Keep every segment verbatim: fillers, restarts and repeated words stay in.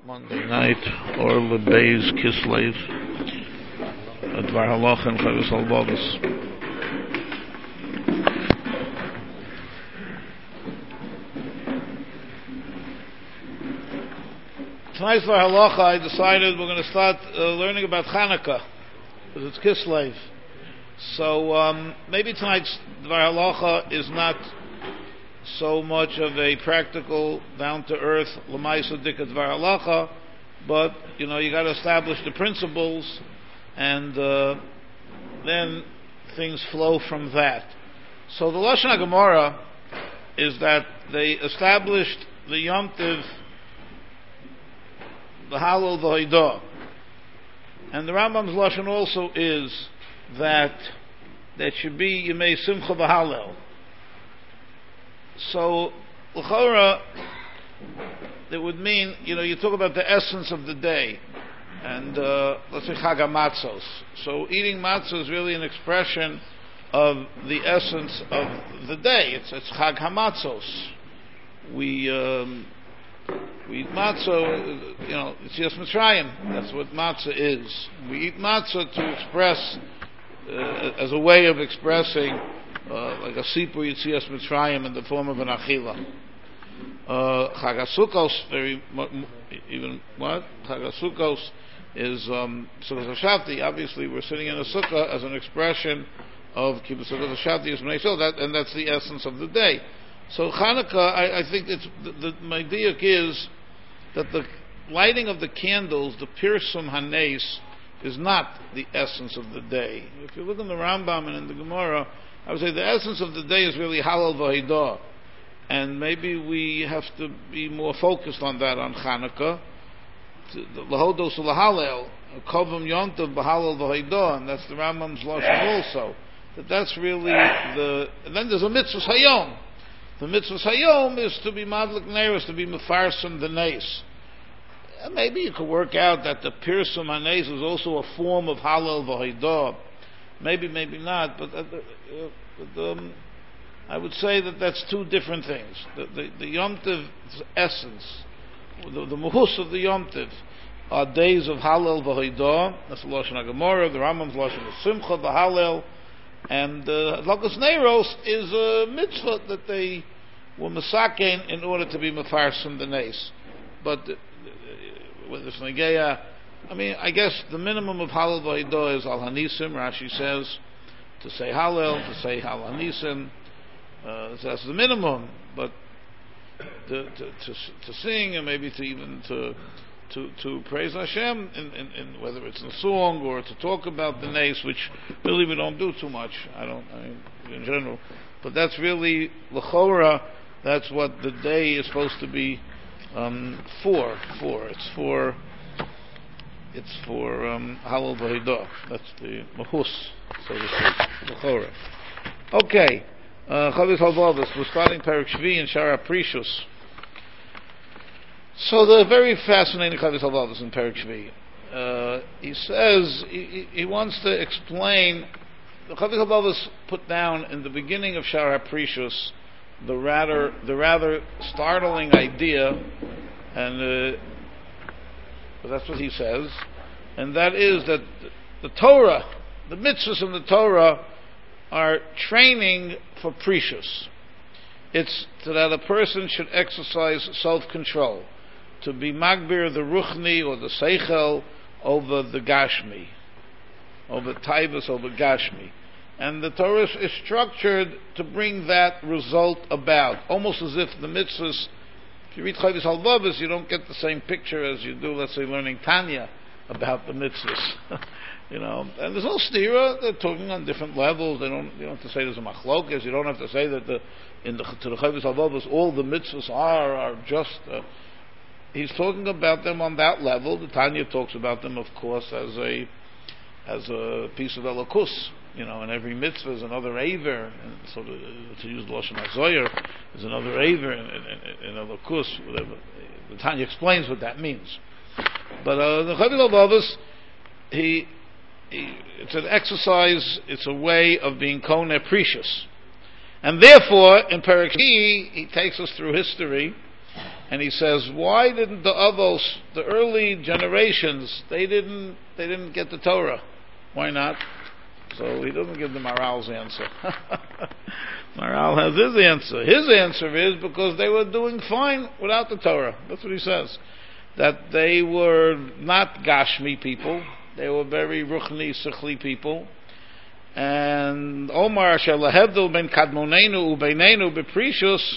Monday night, or Lebeis Kislev, Dvar Halacha and Chavis Halbavos. Tonight's Dvar Halacha, I decided we're going to start uh, learning about Chanukah, because it's Kislev. So um, maybe tonight's Dvar Halacha is not so much of a practical, down-to-earth L'maisa Dika Dvar Halacha, but you know you got to establish the principles, and uh, then things flow from that. So the Lashon HaGemara is that they established the Yom Tiv, the Halal, the Haidah, and the Rambam's Lashon also is that there should be Yemei Simcha v'Halel. So, l'chora, it would mean, you know, you talk about the essence of the day, and uh, let's say Chag HaMatzos. So, eating matzah is really an expression of the essence of the day. It's, it's Chag HaMatzos. We um, we eat matzah, you know, it's Yas Mitzrayim. That's what matzah is. We eat matzah to express, uh, as a way of expressing. Uh, like a Sipur Yitzias Mitzrayim in the form of an Achila. Chag HaSukkos, very, even, what? Chag HaSukkos is, um, Sukkos HaShavti. Obviously, we're sitting in a sukkah as an expression of Kibbutz Sukkos HaShavti Yismei Yisrael, that, and that's the essence of the day. So Chanukah, I, I think it's, the, the, my diak is that the lighting of the candles, the Pirsum Hanes, is not the essence of the day. If you look in the Rambam and in the Gemara, I would say the essence of the day is really Halal v'Haidah, and maybe we have to be more focused on that on Chanukah. L'hodos u'lahalel, kovim yontav b'Halal v'Haidah, and that's the Rambam's lashon also. That that's really the. And then there's a mitzvah hayom. The mitzvah hayom is to be madlik neris, to be mefarsim the nes. Maybe you could work out that the pirsum hanes is also a form of Halal v'Haidah. Maybe, maybe not, but, uh, uh, but um, I would say that that's two different things. The, the, the Yom Tiv's essence, the, the muhus of the Yom Tiv, are days of Halal v'Haidah. That's the Lashon HaGemara. The Rambam's Lashon is Simcha v'Halel, and uh, Lakus Neiros is a mitzvah that they were masakein in order to be mefarsim the nes. But uh, whether it's Negeya, I mean, I guess the minimum of Halal v'Haidah is Al Hanisim. Rashi says to say Halal, to say Al Hanisim. Uh, so that's the minimum. But to, to, to, to sing, and maybe to even to to, to praise Hashem, in, in, in whether it's in song or to talk about the nes, which really we don't do too much. I don't, I mean, in general. But that's really l'chora. That's what the day is supposed to be um, for. For it's for. It's for um, Halal v'Haidah. That's the mahus, so to speak. L'chora. Okay. Chavis Halbavos. We're starting Perek Shvi in Shara Prishus. So the very fascinating Chavis Halbavos in Perek Shvi. Uh, he says he, he wants to explain. The Chavis Halbavos put down in the beginning of Shara Prishus the rather the rather startling idea, and. Uh, But that's what he says, and that is that the Torah, the mitzvahs in the Torah, are training for precious. It's that a person should exercise self-control, to be magbir the ruchni or the seichel over the gashmi, over taivas over gashmi, and the Torah is structured to bring that result about, almost as if the mitzvahs. If you read Chavis Halbavos, you don't get the same picture as you do, let's say, learning Tanya about the mitzvahs. You know, and there's no stira. They're talking on different levels. They don't. You don't have to say there's a machlokas. You don't have to say that the in the to the Chavis Halbavos all the mitzvahs are are just. Uh, he's talking about them on that level. The Tanya talks about them, of course, as a as a piece of elokus. You know, and every mitzvah is another aver, and so to, to use Lashon HaZoyer is another aver in, in, in, in elokus, whatever. The Tanya explains what that means. But uh, the Chavis Halbavos, he, he, it's an exercise, it's a way of being koneh precious. And therefore, in Perek Shvi, he takes us through history, And he says, why didn't the Avos, the early generations, they didn't they didn't get the Torah? Why not? So he doesn't give the Maral's answer. Maral has his answer. His answer is because they were doing fine without the Torah. That's what he says. That they were not Gashmi people. They were very Ruchni, Sichli people. And Omar Shalahevdil ben Kadmonenu ubeinenu beprishus.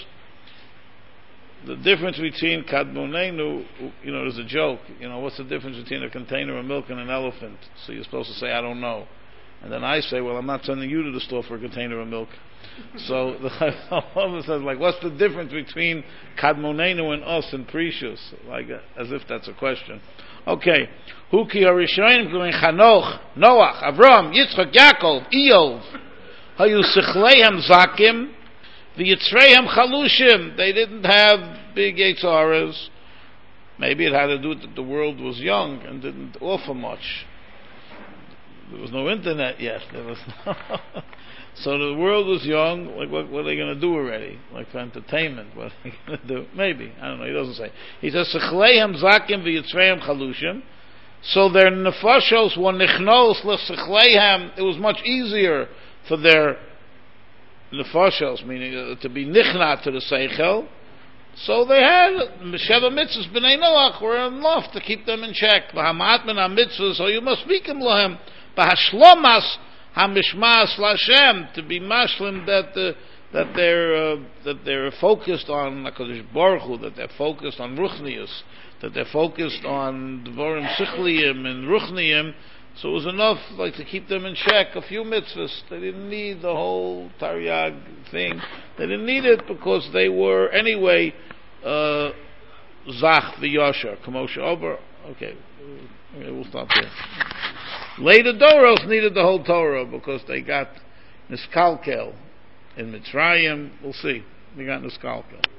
The difference between Kadmonenu, you know, there's a joke. You know, what's the difference between a container of milk and an elephant? So you're supposed to say, I don't know. And then I say, well, I'm not sending you to the store for a container of milk. So the Chacham says, like, what's the difference between Kadmonenu and us and Precious? Like, uh, as if that's a question. Okay. Hu ki harishonim k'min Chanoch, Noach, Avram, Yitzchak, Yaakov, Eov, hayu sichleihem zakim, v'yitzreihem chalushim. They didn't have big Yetzaras. Maybe it had to do with that the world was young and didn't offer much. There was no internet yet. There was no so the world was young. Like, what, what are they going to do already? Like, for entertainment, what are they going to do? Maybe, I don't know. He doesn't say. He says, "Sechleihem zakim v'yitzreihem chalushim." So their nefashos were nichnos l'sechleihem. It was much easier for their nefashos, meaning uh, to be nichnat to the seichel. So they had Sheva mitzvahs b'nei Noach were enough to keep them in check. V'hamat min ha-mitzvahs, so you must speak him lahem. V'hashlomas ha-mishmas l'Hashem, to be mashlim that uh, that they're uh, that they're focused on HaKadosh Baruch Hu, that they're focused on ruchnius, that they're focused on dvorim sichliyim and ruchniim. So it was enough, like, to keep them in check. A few mitzvahs. They didn't need the whole Taryag thing. They didn't need it because they were anyway uh, Zach v'Yashar, Kamosha Ober. Okay, okay, we'll stop there. Later Doros needed the whole Torah because they got Niskalkel in Mitzrayim. We'll see. They got Niskalkel.